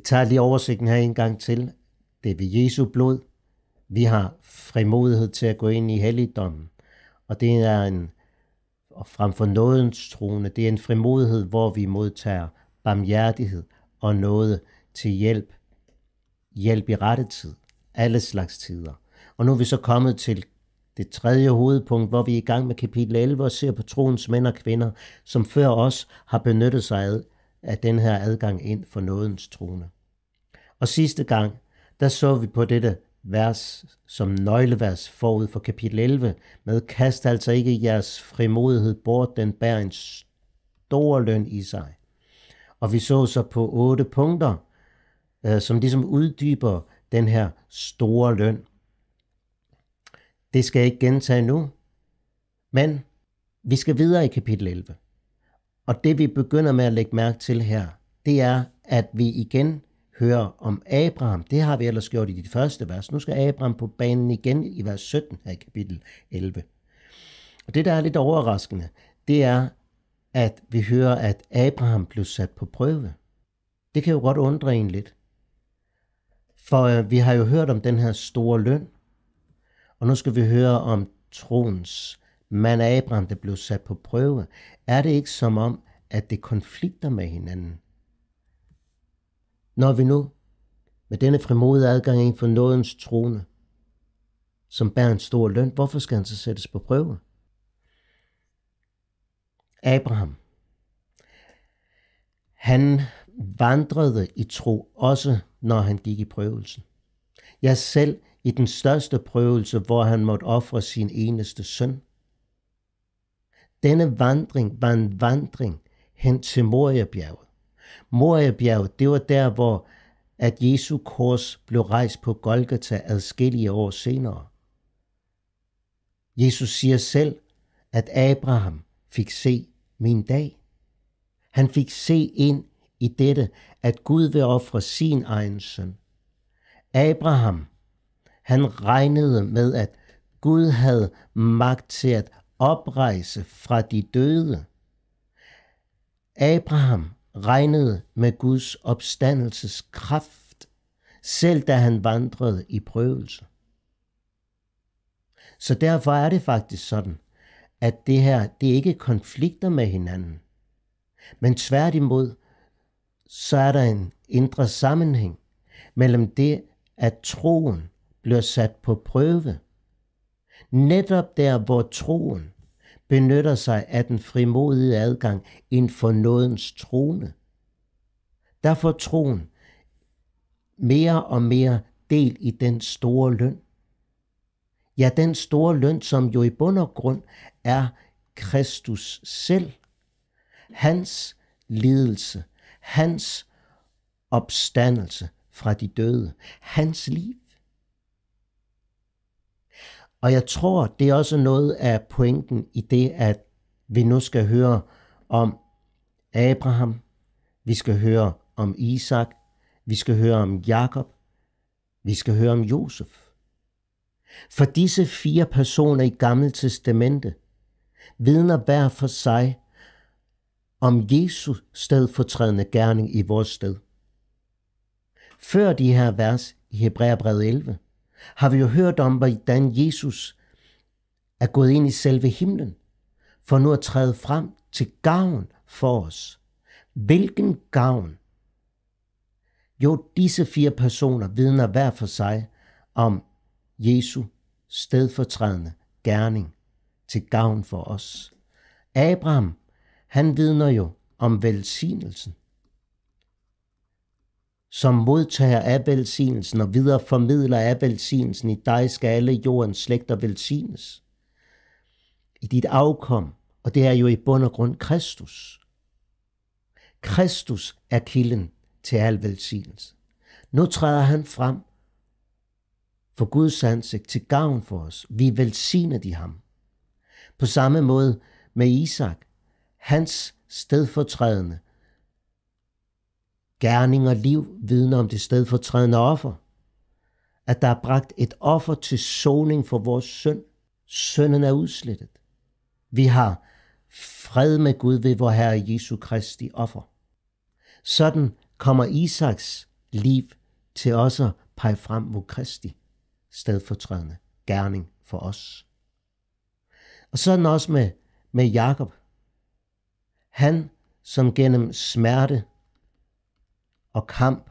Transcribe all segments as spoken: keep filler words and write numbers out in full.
tager lige oversigten her en gang til. Det er ved Jesu blod. Vi har frimodighed til at gå ind i helligdommen. Og det er en, og frem for nådens trone, det er en frimodighed, hvor vi modtager barmhjertighed og nåde til hjælp. Hjælp i rette tid. Alle slags tider. Og nu er vi så kommet til det tredje hovedpunkt, hvor vi er i gang med kapitel elleve og ser på troens mænd og kvinder, som før os har benyttet sig af den her adgang ind for nådens trone. Og sidste gang, der så vi på dette vers som nøglevers forud for kapitel elleve, med kast altså ikke jeres frimodighed bort, den bærer en stor løn i sig. Og vi så så på otte punkter, øh, som ligesom uddyber den her store løn. Det skal jeg ikke gentage nu, men vi skal videre i kapitel elleve. Og det vi begynder med at lægge mærke til her, det er, at vi igen hører om Abraham. Det har vi ellers gjort i de første vers. Nu skal Abraham på banen igen i vers sytten her i kapitel elleve. Og det, der er lidt overraskende, det er, at vi hører, at Abraham blev sat på prøve. Det kan jo godt undre en lidt. For øh, vi har jo hørt om den her store løn, og nu skal vi høre om troens mand Abraham, der blev sat på prøve. Er det ikke som om, at det konflikter med hinanden? Når vi nu med denne frimodige adgang ind for nådens trone, som bærer en stor løn, hvorfor skal han så sættes på prøve? Abraham, han vandrede i tro, også når han gik i prøvelsen. Ja, selv i den største prøvelse, hvor han måtte ofre sin eneste søn. Denne vandring var en vandring hen til Moriabjerget. Moriabjerget, det var der, hvor at Jesu kors blev rejst på Golgata adskillige år senere. Jesus siger selv, at Abraham fik se min dag. Han fik se ind i dette, at Gud vil ofre sin egen søn. Abraham, han regnede med, at Gud havde magt til at oprejse fra de døde. Abraham regnede med Guds opstandelseskraft, selv da han vandrede i prøvelse. Så derfor er det faktisk sådan, at det her, det ikke konflikter med hinanden, men tværtimod, så er der en indre sammenhæng mellem det, at troen bliver sat på prøve. Netop der, hvor troen benytter sig af den frimodige adgang ind for nådens trone. Der får troen mere og mere del i den store løn. Ja, den store løn, som jo i bund og grund er Kristus selv. Hans lidelse, hans opstandelse fra de døde, hans liv. Og jeg tror, det er også noget af pointen i det, at vi nu skal høre om Abraham, vi skal høre om Isak, vi skal høre om Jakob, vi skal høre om Josef. For disse fire personer i Gamle Testamente vidner hver for sig om Jesu stedfortrædende gerning i vores sted. Før de her vers i Hebræerbrevet elleve, har vi jo hørt om, hvordan Jesus er gået ind i selve himlen, for nu at træde frem til gavn for os. Hvilken gavn? Jo, disse fire personer vidner hver for sig om Jesu stedfortrædende gerning til gavn for os. Abraham, han vidner jo om velsignelsen. Som modtager af velsignelsen og videre formidler af velsignelsen, i dig skal alle jordens slægter velsignes. I dit afkom, og det er jo i bund og grund Kristus. Kristus er kilden til al velsignelse. Nu træder han frem for Guds ansigt til gavn for os. Vi velsigner i ham. På samme måde med Isak, hans stedfortrædende gerning og liv vidner om det stedfortrædende offer. At der er bragt et offer til soning for vores synd. Synden er udslettet. Vi har fred med Gud ved vor Herre Jesu Kristi offer. Sådan kommer Isaks liv til også at pege frem mod Kristi stedfortrædende gerning for os. Og sådan også med, med Jakob. Han, som gennem smerte og kamp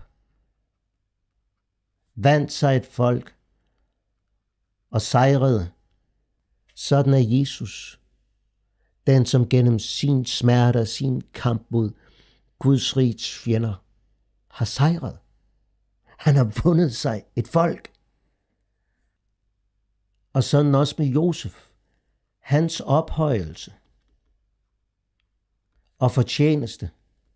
vandt sig et folk og sejrede, sådan er Jesus, den som gennem sin smerte og sin kamp mod Guds riges fjender har sejret. Han har vundet sig et folk. Og sådan også med Josef. Hans ophøjelse og fortjeneste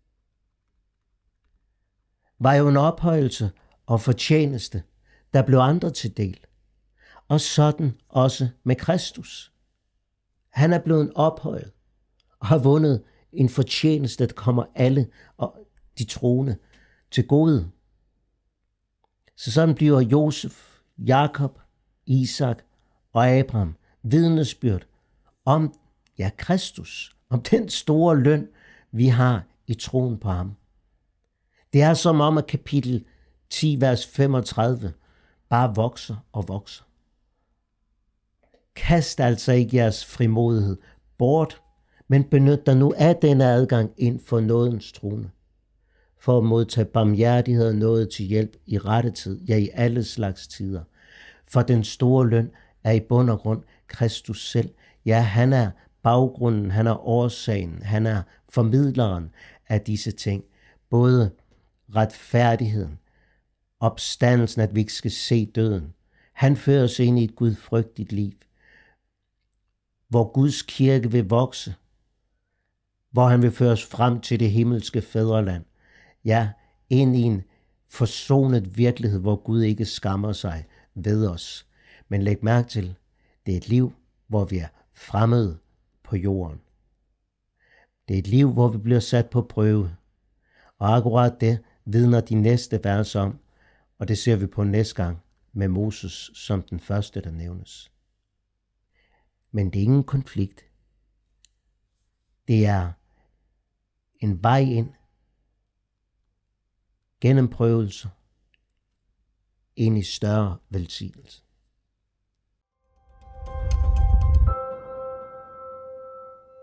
var jo en ophøjelse og fortjeneste, der blev andre til del. Og sådan også med Kristus. Han er blevet ophøjet og har vundet en fortjeneste, der kommer alle og de troende til gode. Så sådan bliver Josef, Jakob, Isak og Abraham vidnesbyrd om, ja, Kristus, om den store løn, vi har i troen på ham. Det er som om, at kapitel ti, vers femogtredive, bare vokser og vokser. Kast altså ikke jeres frimodighed bort, men benyt dig nu af denne adgang ind for nådens trone, for at modtage barmhjertighed og nåde til hjælp i rette tid, ja, i alle slags tider. For den store løn er i bund og grund Kristus selv. Ja, han er baggrunden, han er årsagen, han er formidleren af disse ting. Både retfærdigheden, opstandelsen, at vi ikke skal se døden. Han fører os ind i et gudfrygtigt liv, hvor Guds kirke vil vokse, hvor han vil føre os frem til det himmelske fædreland. Ja, ind i en forsonet virkelighed, hvor Gud ikke skammer sig ved os. Men læg mærke til, det er et liv, hvor vi er fremmede på jorden. Det er et liv, hvor vi bliver sat på prøve. Og akkurat det vidner de næste vers om, og det ser vi på næste gang med Moses som den første, der nævnes. Men det er ingen konflikt. Det er en vej ind gennem prøvelser ind i større velsignelse.